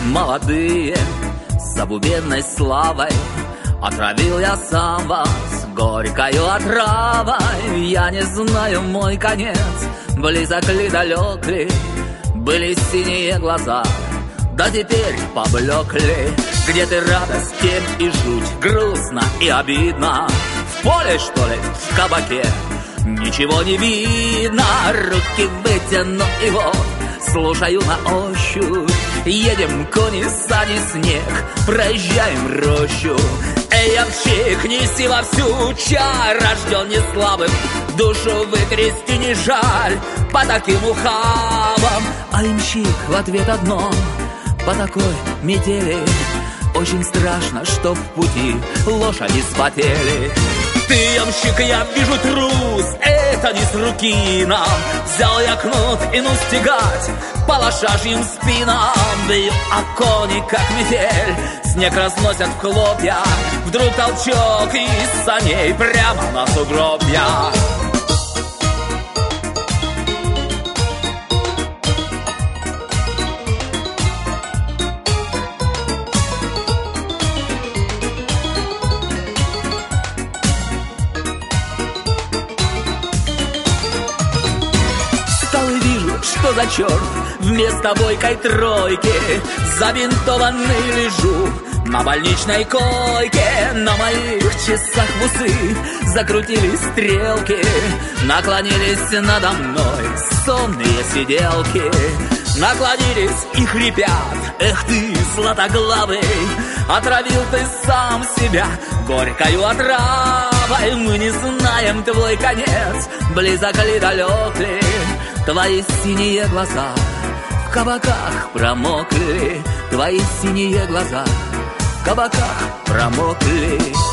молодые, забубенной славой отравил я сам вас горькою отравой. Я не знаю мой конец, близок ли, далек ли, были синие глаза, да теперь поблекли. Где ты, радость, тем и жуть, грустно и обидно. В поле, что ли, в кабаке, ничего не видно. Руки вытяну и вот, слушаю на ощупь. Едем, кони, сани, снег, проезжаем рощу. Эй, ямщик, неси вовсю чай, рожден не слабым, душу вытрясти не жаль по таким ухабам. А ямщик в ответ одно: по такой метели очень страшно, что в пути лошади спотели. Ты, ямщик, я вижу трус, это не с руки нам. Взял я кнут и ну стегать по лошажьим спинам. Бью, а кони, как метель, снег разносят в хлопья. Вдруг толчок из саней прямо на сугробья. Что за черт, вместо бойкой тройки забинтованный лежу на больничной койке. На моих часах в усы закрутились стрелки, наклонились надо мной сонные сиделки. Наклонились и хрипят: эх ты, златоглавый, отравил ты сам себя горькою отравой. Мы не знаем твой конец, близок ли, далек ли, твои синие глаза в кабаках промокли. Твои синие глаза в кабаках промокли.